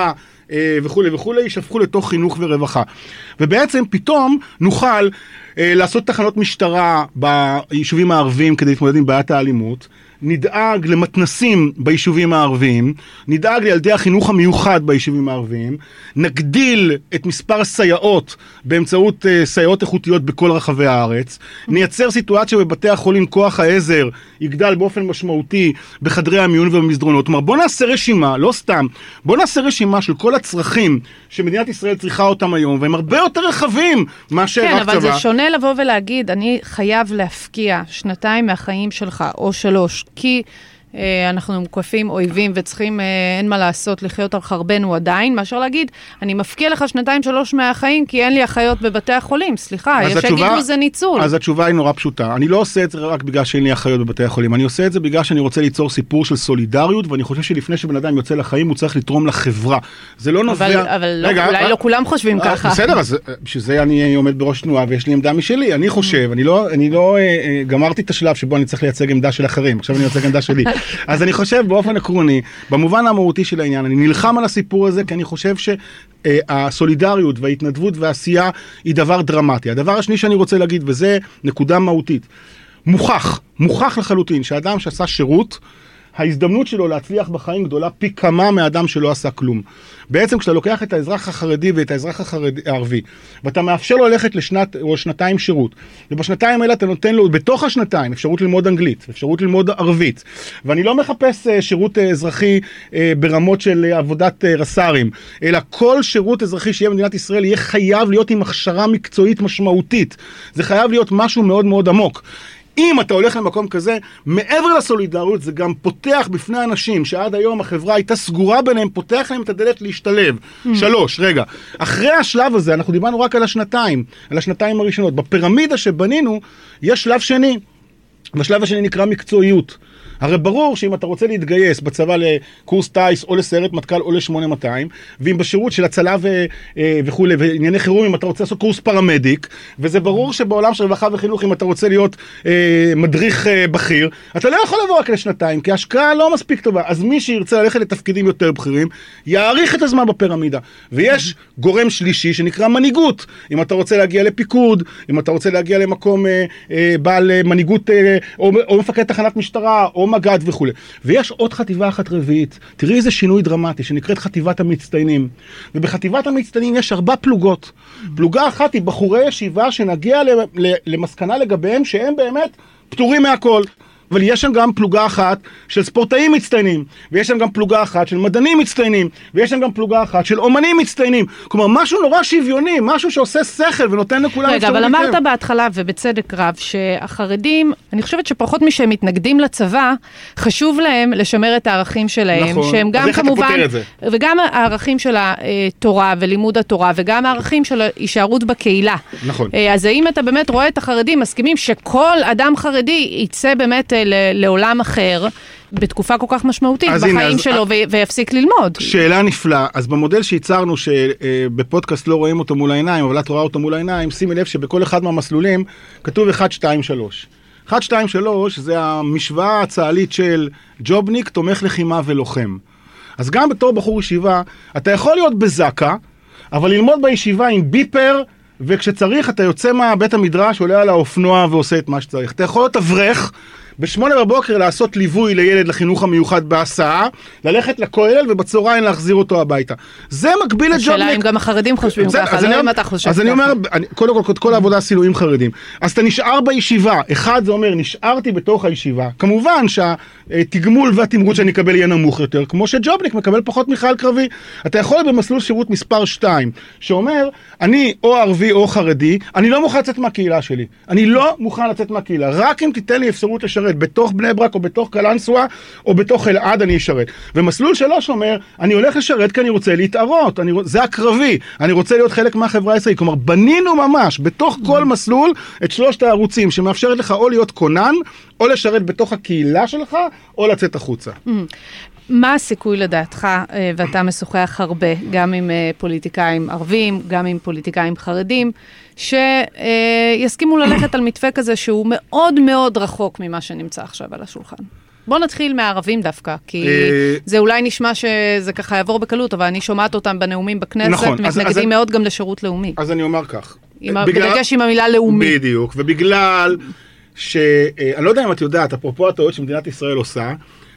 וכו' וכו', ישפכו לתוך חינוך ורווחה. ובעצם פתאום נוכל לעשות תחנות משטרה ביישובים הערבים כדי להתמודד עם בעיית האלימות, נדאג למתנסים ביישובים הערביים, נדאג לילדי החינוך המיוחד ביישובים הערביים, נגדיל את מספר הסייעות באמצעות uh, סייעות איכותיות בכל רחבי הארץ, נייצר סיטואציה בבתי החולים כוח העזר יגדל באופן משמעותי בחדרי המיון ובמסדרונות. כלומר, בוא נעשה רשימה, לא סתם, בוא נעשה רשימה של כל הצרכים שמדינת ישראל צריכה אותם היום, והם הרבה יותר רחבים מאשר כן, רק צבא. כן, אבל זה שונה לבוא ולהגיד, אני חייב להפקיע שנתיים מהחיים שלך, או שלוש, כי אה, אנחנו מוקפים אויבים וצריכים, אה, אין מה לעשות, לחיות על חרבנו עדיין, מאשר להגיד, אני מפקיע לך שנתיים שלוש מהחיים, כי אין לי אחיות בבתי החולים. סליחה, יש שיגידו זה ניצול. אז התשובה היא נורא פשוטה. אני לא עושה את זה רק בגלל שאין לי אחיות בבתי החולים. אני עושה את זה בגלל שאני רוצה ליצור סיפור של סולידריות, ואני חושב שלפני שבן אדם יוצא לחיים, הוא צריך לתרום לחברה. זה לא נובע... אבל, אבל רגע, לא, אולי אה, לא כולם חושבים אה, ככה. בסדר, אז שזה אני עומד בראש תנועה, ויש לי עמדה משלי. אני חושב, אני לא, אני לא, אה, גמרתי את השלב שבו אני צריך לייצג עמדה של אחרים. עכשיו אני מייצג עמדה שלי. אז אני חושב באופן עקרוני, במובן המהותי של העניין, אני נלחם על הסיפור הזה, כי אני חושב שהסולידריות וההתנדבות והעשייה היא דבר דרמטי. הדבר השני שאני רוצה להגיד, וזה נקודה מהותית, מוכח, מוכח לחלוטין, שאדם שעשה שירות, ההזדמנות שלו להצליח בחיים גדולה פי כמה מאדם שלא עשה כלום. בעצם כשאתה לוקח את האזרח החרדי ואת האזרח החרדי, הערבי, ואתה מאפשר לו ללכת לשנת או שנתיים שירות, ובשנתיים האלה אתה נותן לו בתוך השנתיים אפשרות ללמוד אנגלית, אפשרות ללמוד ערבית, ואני לא מחפש שירות אזרחי ברמות של עבודת רס"רים, אלא כל שירות אזרחי שיהיה במדינת ישראל יהיה חייב להיות עם הכשרה מקצועית משמעותית. זה חייב להיות משהו מאוד מאוד עמוק. אם אתה הולך למקום כזה, מעבר לסולידריות, זה גם פותח בפני אנשים שעד היום החברה הייתה סגורה ביניהם, פותח להם את הדלת להשתלב. Mm. שלוש, רגע. אחרי השלב הזה, אנחנו דיברנו רק על השנתיים, על השנתיים הראשונות. בפירמידה שבנינו, יש שלב שני. והשלב השני נקרא מקצועיות. הרי ברור שאם אתה רוצה להתגייס בצבא לקורס טייס או לסיירת מטכ"ל או ל-שמונה מאתיים, ואם בשירות של הצלה ו- וכו' וענייני חירום אם אתה רוצה לעשות קורס פרמדיק, וזה ברור שבעולם של רווחה וחינוך אם אתה רוצה להיות אה, מדריך אה, בכיר, אתה לא יכול לבוא רק לשנתיים, כי ההשקעה לא מספיק טובה. אז מי שירצה ללכת לתפקידים יותר בכירים, יאריך את הזמן בפירמידה. ויש גורם שלישי שנקרא מנהיגות. אם אתה רוצה להגיע לפיקוד, אם אתה רוצה להגיע למקום אה, אה, בעל מנהיגות אה, או, או מפקד תחנת משטרה, או מג"ד וכו'. ויש עוד חטיבה אחת רביעית. תראי איזה שינוי דרמטי, שנקראת חטיבת המצטיינים. ובחטיבת המצטיינים יש ארבע פלוגות. פלוגה אחת היא בחורי ישיבה שנגיע למסקנה לגביהם שהם באמת פטורים מהכל. אבל יש שם גם פלוגה אחת של ספורטאים מצטיינים, ויש שם גם פלוגה אחת של מדענים מצטיינים, ויש שם גם פלוגה אחת של אומנים מצטיינים. כלומר, משהו נורא שוויוני, משהו שעושה שכל ונותן לכולם... רגע, אבל אמרת בהתחלה, ובצדק רב, שהחרדים, אני חושבת שפחות משהם מתנגדים לצבא, חשוב להם לשמר את הערכים שלהם, נכון. שהם גם כמובן... וגם הערכים של התורה ולימוד התורה, וגם הערכים של הישארות בקהילה. נכון. אז האם אתה באמת רואה את החרדים, מסכימים שכל אדם חרדי יצא באמת לעולם אחר, בתקופה כל כך משמעותית בחיים הנה, אז, שלו, ו- ויפסיק ללמוד. שאלה נפלאה. אז במודל שייצרנו, שבפודקאסט לא רואים אותו מול העיניים, אבל את רואה אותו מול העיניים, שימי לב שבכל אחד מהמסלולים כתוב אחת, שתיים, שלוש. אחת, שתיים, שלוש זה המשוואה הצה"לית של ג'ובניק, תומך לחימה ולוחם. אז גם בתור בחור ישיבה, אתה יכול להיות בזקה, אבל ללמוד בישיבה עם ביפר, וכשצריך אתה יוצא מהבית המדרש, עולה על האופנוע ועושה את מה שצריך. אתה יכול להיות אברך, בשמונה בבוקר לעשות ליווי לילד לחינוך המיוחד בהסעה, ללכת לכולל ובצהריים להחזיר אותו הביתה. זה מקביל לג'ובניק. השאלה אם גם החרדים חושבים ככה, לא אם אתה חושב ככה. אז אני אומר, קודם כל, כל העבודה עשינו עם חרדים. אז אתה נשאר בישיבה, אחד זה אומר, נשארתי בתוך הישיבה. כמובן שהתגמול והתמרוץ שאני אקבל יהיה נמוך יותר, כמו שג'ובניק מקבל פחות מחייל קרבי. אתה יכול במסלול שירות מספר שתיים, שאומר, אני או ערבי או חרדי, אני לא מוכן לצאת מהקהילה שלי. אני לא מוכן לצאת מהקהילה. רק אם תיתן לי אפשרות לשרת בתוך בני ברק או בתוך קלנסווה או בתוך אלעד אני אשרת. ומסלול שלוש אומר, אני הולך לשרת כי אני רוצה להתערות, אני, זה הקרבי, אני רוצה להיות חלק מהחברה הישראלית. כלומר, בנינו ממש בתוך כל מסלול את שלושת הערוצים שמאפשרת לך או להיות קונן, או לשרת בתוך הקהילה שלך, או לצאת החוצה. מה הסיכוי לדעתך, ואתה משוחח הרבה, גם עם פוליטיקאים ערבים, גם עם פוליטיקאים חרדים, שיסכימו ללכת על מתווה כזה שהוא מאוד מאוד רחוק ממה שנמצא עכשיו על השולחן? בוא נתחיל מהערבים דווקא, כי זה אולי נשמע שזה ככה יעבור בקלות, אבל אני שומעת אותם בנאומים בכנסת, מתנגדים מאוד גם לשירות לאומי. אז אני אומר כך. בדגש עם המילה לאומי. בדיוק, ובגלל שאני לא יודע אם את יודעת, אפרופו הטעות שמדינת ישראל עושה,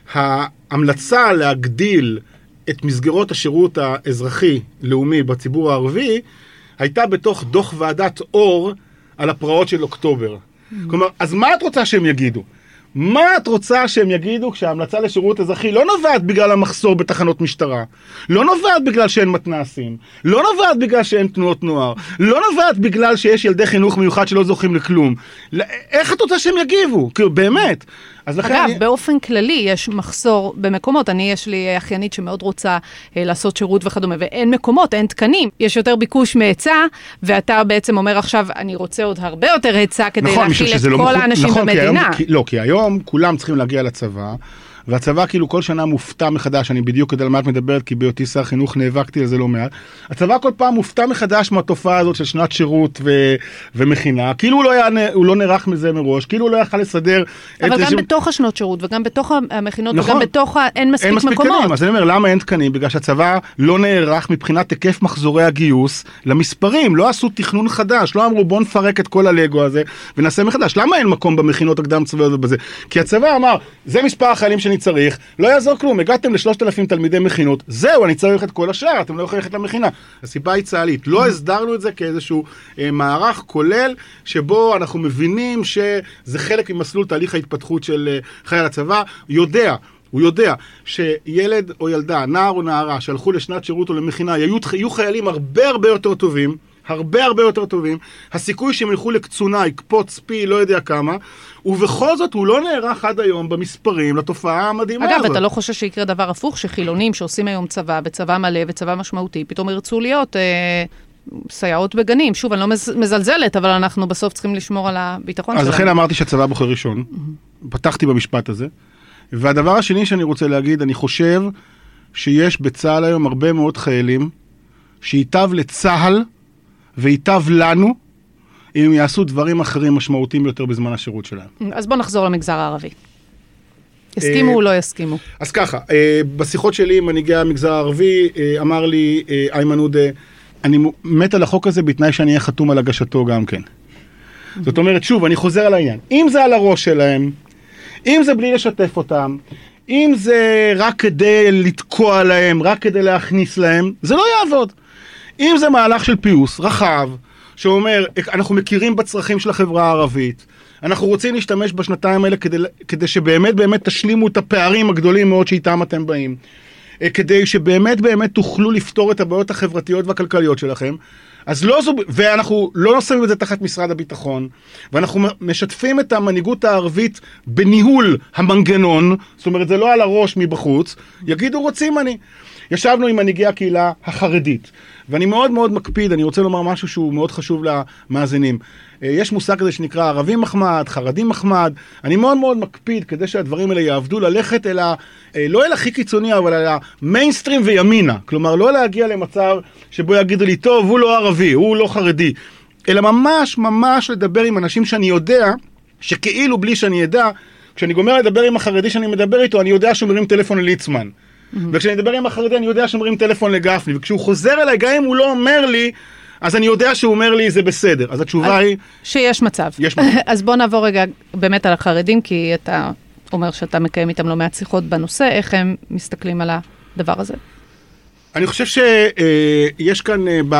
ההמלצה להגדיל את מסגרות השירות האזרחי-לאומי בציבור הערבי, הייתה בתוך דוח ועדת אור על הפרעות של אוקטובר. כלומר, אז מה את רוצה שהם יגידו? מה את רוצה שהם יגידו כשההמלצה לשירות אזרחי לא נובעת בגלל המחסור בתחנות משטרה, לא נובעת בגלל שאין מתנ"סים, לא נובעת בגלל שאין תנועות נוער, לא נובעת בגלל שיש ילדי חינוך מיוחד שלא זוכים לכלום. איך את רוצה שהם יגיבו? כאילו, באמת. אז לכן אגב, אני... באופן כללי יש מחסור במקומות. אני, יש לי אחיינית שמאוד רוצה אה, לעשות שירות וכדומה, ואין מקומות, אין תקנים. יש יותר ביקוש מהיצע, ואתה בעצם אומר עכשיו, אני רוצה עוד הרבה יותר היצע כדי נכון, להכיל את כל לא מחו... האנשים נכון, במדינה. כי היום, כי, לא, כי היום כולם צריכים להגיע לצבא, והצבא כאילו כל שנה מופתע מחדש, אני בדיוק יודע על מה את מדברת, כי בהיותי שר חינוך נאבקתי על זה לא מעט. הצבא כל פעם מופתע מחדש מהתופעה הזאת של שנת שירות ו... ומכינה, כאילו הוא לא, היה... הוא לא נערך מזה מראש, כאילו הוא לא יכל לסדר... אבל גם ש... בתוך השנות שירות, וגם בתוך המכינות, נכון. וגם בתוך ה... אין מספיק, אין מספיק מקומות. תקנים. אז אני אומר, למה אין תקנים? בגלל שהצבא לא נערך מבחינת היקף מחזורי הגיוס למספרים, לא עשו תכנון חדש, לא אמרו בוא נפרק את כל הלגו הזה ונעשה מחדש. למה אין מקום במכינות הקדם צבאיות ובזה? כי הצבא אמר, זה מספר החיילים שאני צריך, לא יעזור כלום, הגעתם ל-שלושת אלפים תלמידי מכינות, זהו, אני צריך את כל השאר, אתם לא יכולים ללכת למכינה. הסיבה היא צה"לית, לא הסדרנו את זה כאיזשהו אה, מערך כולל, שבו אנחנו מבינים שזה חלק ממסלול תהליך ההתפתחות של אה, חייל הצבא, יודע, הוא יודע שילד או ילדה, נער או נערה, שהלכו לשנת שירות או למכינה, יהיו, יהיו חיילים הרבה הרבה יותר טובים, הרבה הרבה יותר טובים, הסיכוי שהם ילכו לקצונה, יקפוץ פי, לא יודע כמה, ובכל זאת הוא לא נערך עד היום במספרים לתופעה המדהימה הזאת. אגב, אתה לא חושב שיקרה דבר הפוך, שחילונים שעושים היום צבא, בצבא מלא וצבא משמעותי, פתאום ירצו להיות אה, סייעות בגנים. שוב, אני לא מזלזלת, אבל אנחנו בסוף צריכים לשמור על הביטחון שלנו. אז לכן אמרתי שהצבא בוחר ראשון, פתחתי במשפט הזה, והדבר השני שאני רוצה להגיד, אני חושב שיש בצה"ל היום הרבה מאוד חיילים, שייטב לצה"ל וייטב לנו, אם הם יעשו דברים אחרים משמעותיים יותר בזמן השירות שלהם. אז בוא נחזור למגזר הערבי. יסכימו או לא יסכימו? אז ככה, בשיחות שלי עם מנהיגי המגזר הערבי, אמר לי איימן עודה, אני מת על החוק הזה בתנאי שאני אהיה חתום על הגשתו גם כן. זאת אומרת, שוב, אני חוזר על העניין. אם זה על הראש שלהם, אם זה בלי לשתף אותם, אם זה רק כדי לתקוע להם, רק כדי להכניס להם, זה לא יעבוד. אם זה מהלך של פיוס רחב, שאומר, אנחנו מכירים בצרכים של החברה הערבית, אנחנו רוצים להשתמש בשנתיים האלה כדי, כדי שבאמת באמת תשלימו את הפערים הגדולים מאוד שאיתם אתם באים, כדי שבאמת באמת תוכלו לפתור את הבעיות החברתיות והכלכליות שלכם, אז לא זו, ואנחנו לא שמים את זה תחת משרד הביטחון, ואנחנו משתפים את המנהיגות הערבית בניהול המנגנון, זאת אומרת, זה לא על הראש מבחוץ, יגידו רוצים אני. ישבנו עם מנהיגי הקהילה החרדית, ואני מאוד מאוד מקפיד, אני רוצה לומר משהו שהוא מאוד חשוב למאזינים. יש מושג כזה שנקרא ערבים מחמד, חרדים מחמד, אני מאוד מאוד מקפיד כדי שהדברים האלה יעבדו ללכת אל ה... לא אל הכי קיצוני, אבל אל המיינסטרים וימינה. כלומר, לא להגיע למצב שבו יגידו לי, טוב, הוא לא ערבי, הוא לא חרדי, אלא ממש ממש לדבר עם אנשים שאני יודע, שכאילו בלי שאני ידע, כשאני גומר לדבר עם החרדי שאני מדבר איתו, אני יודע שמרים טלפון לליצמן. וכשאני מדבר עם החרדי, אני יודע שמרים טלפון לגפני, וכשהוא חוזר אליי, גם אם הוא לא אומר לי, אז אני יודע שהוא אומר לי, זה בסדר. אז התשובה היא... שיש מצב. יש מצב. אז בוא נעבור רגע באמת על החרדים, כי אתה אומר שאתה מקיים איתם לא מעט שיחות בנושא, איך הם מסתכלים על הדבר הזה? אני חושב שיש כאן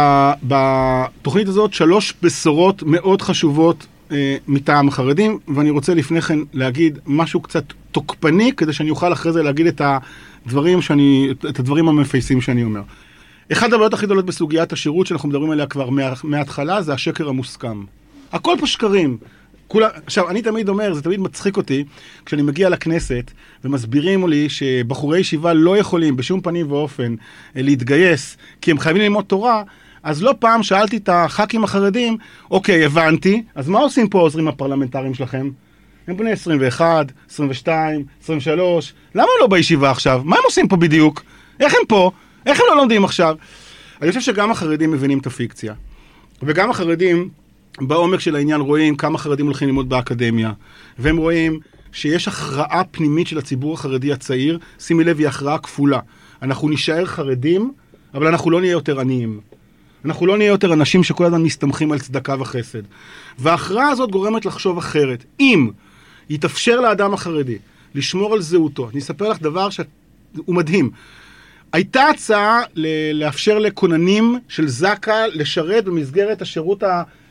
בתוכנית הזאת שלוש בשורות מאוד חשובות מטעם החרדים, ואני רוצה לפני כן להגיד משהו קצת תוקפני, כדי שאני אוכל אחרי זה להגיד את הדברים שאני, את הדברים המפייסים שאני אומר. אחד הבעיות הכי גדולות בסוגיית השירות שאנחנו מדברים עליה כבר מההתחלה, זה השקר המוסכם. הכל פה שקרים. כולה, עכשיו, אני תמיד אומר, זה תמיד מצחיק אותי, כשאני מגיע לכנסת ומסבירים לי שבחורי ישיבה לא יכולים בשום פנים ואופן להתגייס, כי הם חייבים ללמוד תורה, אז לא פעם שאלתי את הח"כים החרדים, אוקיי, הבנתי, אז מה עושים פה העוזרים הפרלמנטריים שלכם? הם בני עשרים ואחת, עשרים ושתיים, עשרים ושלוש, למה הם לא בישיבה עכשיו? מה הם עושים פה בדיוק? איך הם פה? איך הם לא לומדים עכשיו? אני חושב שגם החרדים מבינים את הפיקציה. וגם החרדים, בעומק של העניין, רואים כמה חרדים הולכים ללמוד באקדמיה, והם רואים שיש הכרעה פנימית של הציבור החרדי הצעיר, שימי לב, היא הכרעה כפולה. אנחנו נשאר חרדים, אבל אנחנו לא נהיה יותר עניים. אנחנו לא נהיה יותר אנשים שכל הזמן מסתמכים על צדקה וחסד. וההכרעה הזאת גורמת לחשוב אחרת. אם יתאפשר לאדם החרדי לשמור על זהותו, אני אספר לך דבר שהוא מדהים. הייתה הצעה לאפשר לכוננים של זק"א לשרת במסגרת השירות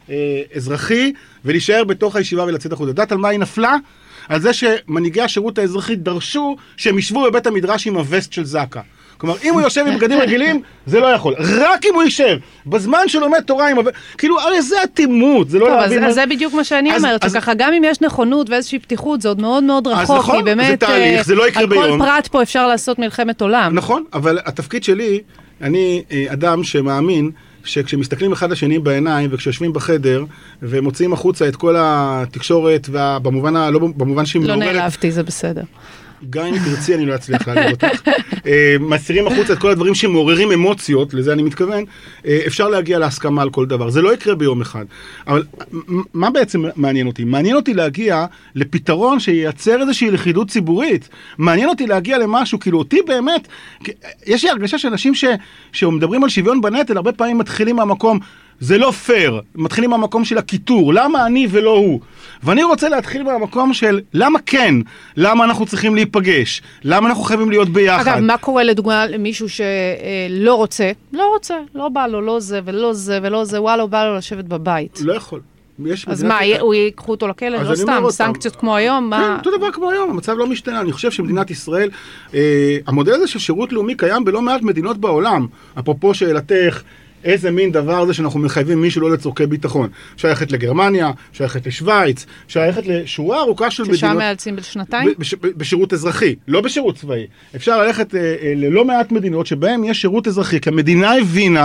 האזרחי ולהישאר בתוך הישיבה ולצאת החוצה. יודעת על מה היא נפלה? על זה שמנהיגי השירות האזרחי דרשו שהם ישבו בבית המדרש עם הווסט של זק"א. כלומר, אם הוא יושב עם בגדים רגילים, זה לא יכול. רק אם הוא יישב, בזמן שלומד תורה עם... כאילו, הרי זה אטימות, זה לא טוב, להבין... אז זה בדיוק מה שאני אומרת, שככה גם אם יש נכונות ואיזושהי פתיחות, זה עוד מאוד מאוד רחוק, כי באמת... זה תהליך, זה לא יקרה ביום. על כל פרט פה אפשר לעשות מלחמת עולם. נכון, אבל התפקיד שלי, אני אדם שמאמין, שכשמסתכלים אחד לשני בעיניים, וכשיושבים בחדר, ומוציאים החוצה את כל התקשורת, במובן ה... לא במובן שהיא לא נעלבתי, זה בסדר. גם אם תרצי, אני לא אצליח להגיד אותך. מסירים החוצה את כל הדברים שמעוררים אמוציות, לזה אני מתכוון, אפשר להגיע להסכמה על כל דבר. זה לא יקרה ביום אחד. אבל מה בעצם מעניין אותי? מעניין אותי להגיע לפתרון שייצר איזושהי לכידות ציבורית. מעניין אותי להגיע למשהו, כאילו אותי באמת, יש לי הרגשה שאנשים ש, שמדברים על שוויון בנטל, הרבה פעמים מתחילים מהמקום, זה לא פייר, מתחילים מהמקום של הכיתור, למה אני ולא הוא? ואני רוצה להתחיל מהמקום של למה כן, למה אנחנו צריכים להיפגש, למה אנחנו חייבים להיות ביחד. אגב, מה קורה לדוגמה למישהו שלא רוצה, לא רוצה, לא בא לו, לא זה ולא זה ולא זה, וואלה, בא לו לשבת בבית. לא יכול. אז מה, הוא ייקחו אותו לכלא? לא סתם, סנקציות כמו היום? כן, אותו דבר כמו היום, המצב לא משתנה. אני חושב שמדינת ישראל, המודל הזה של שירות לאומי קיים בלא מעט מדינות בעולם. אפרופו שאלתך, איזה מין דבר זה שאנחנו מחייבים מישהו לא לצורכי ביטחון. שייכת לגרמניה, שייכת לשוויץ, שייכת לשורה ארוכה של מדינות... ששם מאלצים בשנתיים? בשירות אזרחי, לא בשירות צבאי. אפשר ללכת ללא מעט מדינות שבהן יש שירות אזרחי, כי המדינה הבינה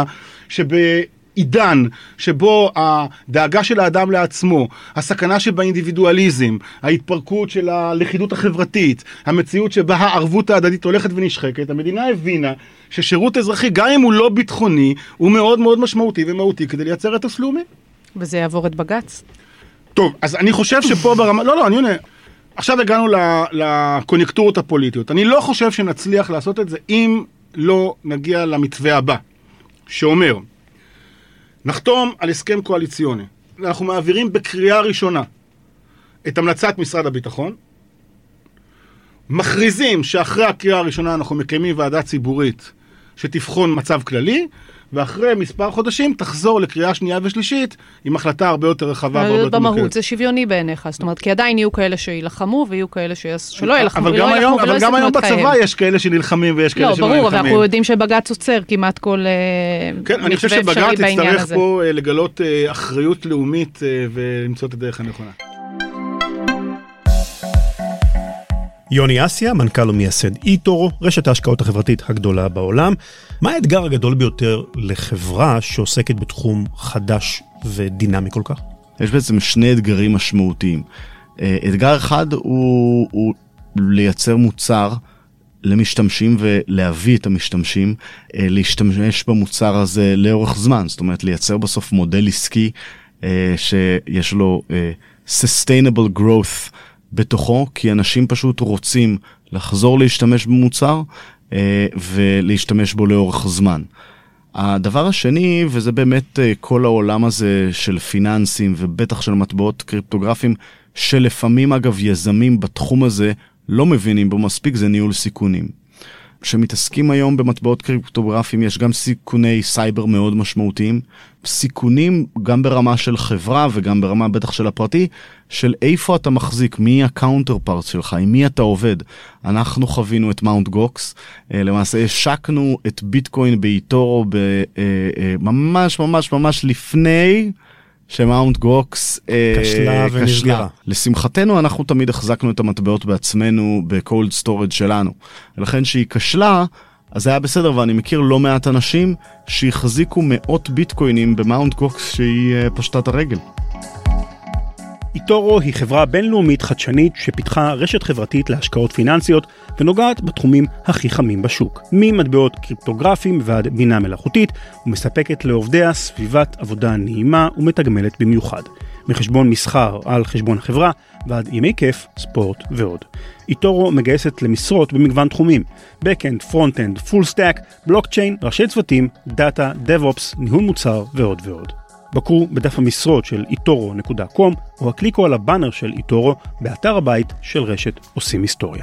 שבעידן שבו הדאגה של האדם לעצמו, הסכנה שבאינדיבידואליזם, ההתפרקות של הלכידות החברתית, המציאות שבה הערבות ההדדית הולכת ונשחקת, המדינה הבינה ששירות אזרחי, גם אם הוא לא ביטחוני, הוא מאוד מאוד משמעותי ומהותי כדי לייצר אתוס לאומי. וזה יעבור את בג"ץ. טוב, אז אני חושב שפה ברמה... לא, לא, אני עונה. עכשיו הגענו לקונקטורות הפוליטיות. אני לא חושב שנצליח לעשות את זה אם לא נגיע למתווה הבא, שאומר, נחתום על הסכם קואליציוני. אנחנו מעבירים בקריאה ראשונה את המלצת משרד הביטחון, מכריזים שאחרי הקריאה הראשונה אנחנו מקיימים ועדה ציבורית שתבחון מצב כללי, ואחרי מספר חודשים תחזור לקריאה שנייה ושלישית עם החלטה הרבה יותר רחבה והרבה יותר מוקדת. במהות זה שוויוני בעיניך, זאת אומרת, כי עדיין יהיו כאלה שילחמו ויהיו כאלה שלא ילחמו ולא ילחמו ולא יסכנו את חייהם. אבל גם היום בצבא יש כאלה שנלחמים ויש כאלה שלא נלחמים. לא, ברור, אבל אנחנו יודעים שבג"ץ עוצר כמעט כל כן, אני חושב שבג"ץ יצטרך פה לגלות אחריות לאומית ולמצוא את הדרך הנכונה. יוני אסיה, מנכ"ל ומייסד איטורו, רשת ההשקעות החברתית הגדולה בעולם. מה האתגר הגדול ביותר לחברה שעוסקת בתחום חדש ודינמי כל כך? יש בעצם שני אתגרים משמעותיים. אתגר אחד הוא, הוא לייצר מוצר למשתמשים ולהביא את המשתמשים להשתמש במוצר הזה לאורך זמן. זאת אומרת, לייצר בסוף מודל עסקי שיש לו sustainable growth בתוכו, כי אנשים פשוט רוצים לחזור להשתמש במוצר אה, ולהשתמש בו לאורך זמן. הדבר השני, וזה באמת אה, כל העולם הזה של פיננסים ובטח של מטבעות קריפטוגרפיים, שלפעמים אגב יזמים בתחום הזה לא מבינים בו מספיק, זה ניהול סיכונים. שמתעסקים היום במטבעות קריפטוגרפיים, יש גם סיכוני סייבר מאוד משמעותיים, סיכונים גם ברמה של חברה וגם ברמה בטח של הפרטי, של איפה אתה מחזיק, מי הקאונטר פארט שלך, עם מי אתה עובד. אנחנו חווינו את מאונט גוקס, למעשה השקנו את ביטקוין באיטורו ממש ממש ממש לפני שמאונט גוקס כשלה ונסגרה. לשמחתנו אנחנו תמיד החזקנו את המטבעות בעצמנו בקולד סטורג' שלנו. ולכן שהיא כשלה, אז זה היה בסדר, ואני מכיר לא מעט אנשים שהחזיקו מאות ביטקוינים במאונט גוקס שהיא פשטת הרגל. איטורו היא חברה בינלאומית חדשנית שפיתחה רשת חברתית להשקעות פיננסיות ונוגעת בתחומים הכי חמים בשוק. ממטבעות קריפטוגרפיים ועד בינה מלאכותית, ומספקת לעובדיה סביבת עבודה נעימה ומתגמלת במיוחד. מחשבון מסחר על חשבון החברה ועד ימי כיף, ספורט ועוד. איתורו מגייסת למשרות במגוון תחומים, Backend, Frontend, Full Stack, בלוקצ'יין, ראשי צוותים, דאטה, DevOps, ניהול מוצר ועוד ועוד. בקרו בדף המשרות של איתורו נקודה קום או הקליקו על הבאנר של איתורו באתר הבית של רשת עושים היסטוריה.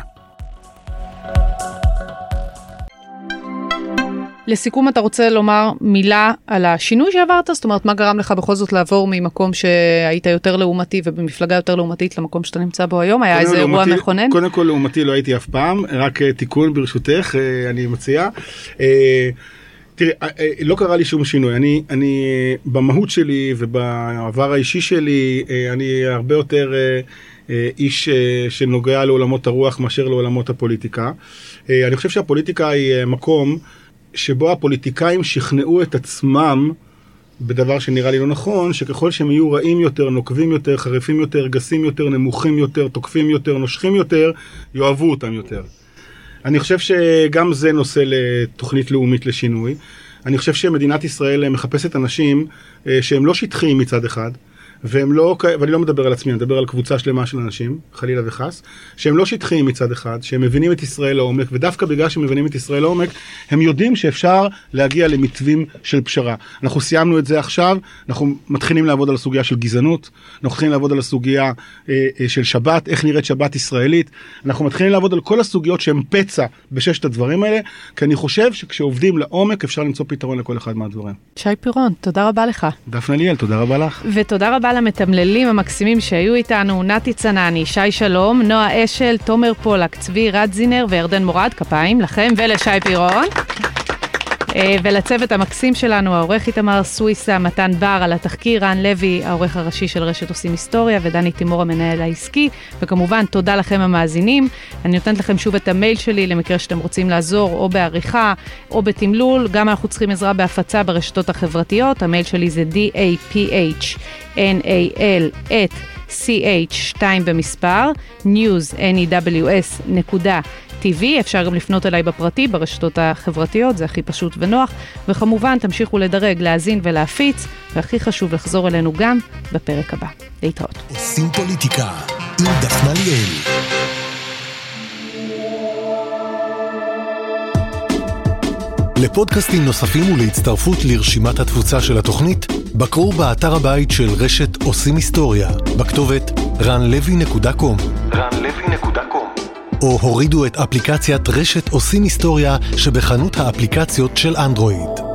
לסיכום, אתה רוצה לומר מילה על השינוי שעברת? זאת אומרת, מה גרם לך בכל זאת לעבור ממקום שהיית יותר לעומתי ובמפלגה יותר לעומתית למקום שאתה נמצא בו היום? היה איזה אירוע מכונן? קודם כל, לעומתי לא הייתי אף פעם, רק תיקון ברשותך, אני מציע. תראי, לא קרה לי שום שינוי. אני, אני, במהות שלי ובעבר האישי שלי, אני הרבה יותר איש שנוגע לעולמות הרוח מאשר לעולמות הפוליטיקה. אני חושב שהפוליטיקה היא מקום שבו הפוליטיקאים שכנעו את עצמם בדבר שנראה לי לא נכון, שככל שהם יהיו רעים יותר, נוקבים יותר, חריפים יותר, גסים יותר, נמוכים יותר, תוקפים יותר, נושכים יותר, יאהבו אותם יותר. אני חושב שגם זה נושא לתוכנית לאומית לשינוי. אני חושב שמדינת ישראל מחפשת אנשים שהם לא שטחיים מצד אחד, והם לא, ואני לא מדבר על עצמי, אני מדבר על קבוצה שלמה של אנשים, חלילה וחס, שהם לא שטחיים מצד אחד, שהם מבינים את ישראל לעומק, ודווקא בגלל שהם מבינים את ישראל לעומק, הם יודעים שאפשר להגיע למתווים של פשרה. אנחנו סיימנו את זה עכשיו, אנחנו מתחילים לעבוד על הסוגיה של גזענות, אנחנו מתחילים לעבוד על הסוגיה אה, אה, של שבת, איך נראית שבת ישראלית, אנחנו מתחילים לעבוד על כל הסוגיות שהן פצע בששת הדברים האלה, כי אני חושב שכשעובדים לעומק אפשר למצוא פתרון לכל אחד מהדברים. שי פירון, תודה רבה לך. דפנה ליאל, תודה רבה לך. ותודה רבה למתמללים המקסימים שהיו איתנו, נתי צנני, שי שלום, נועה אשל, תומר פולק, צבי רדזינר וירדן מורד, כפיים לכם ולשי פירון. ולצוות המקסים שלנו, העורך איתמר סוויסה, מתן בר, על התחקיר, רן לוי, העורך הראשי של רשת עושים היסטוריה, ודני תימור המנהל העסקי, וכמובן תודה לכם המאזינים. אני נותנת לכם שוב את המייל שלי, למקרה שאתם רוצים לעזור או בעריכה או בתמלול, גם אנחנו צריכים עזרה בהפצה ברשתות החברתיות, המייל שלי זה די איי פי אייץ' אן איי אל את סי אייץ' שתיים במספר, news, N E W S נקודה טי וי, אפשר גם לפנות אליי בפרטי, ברשתות החברתיות, זה הכי פשוט ונוח, וכמובן תמשיכו לדרג, להאזין ולהפיץ, והכי חשוב לחזור אלינו גם בפרק הבא. להתראות. עושים פוליטיקה עם דפנה ליאל. לפודקאסטים נוספים ולהצטרפות לרשימת התפוצה של התוכנית, בקרו באתר הבית של רשת עושים היסטוריה, בכתובת רן לוי נקודה קום. רן לוי נקודה קום. או הורידו את אפליקציית רשת עושים היסטוריה שבחנות האפליקציות של אנדרואיד.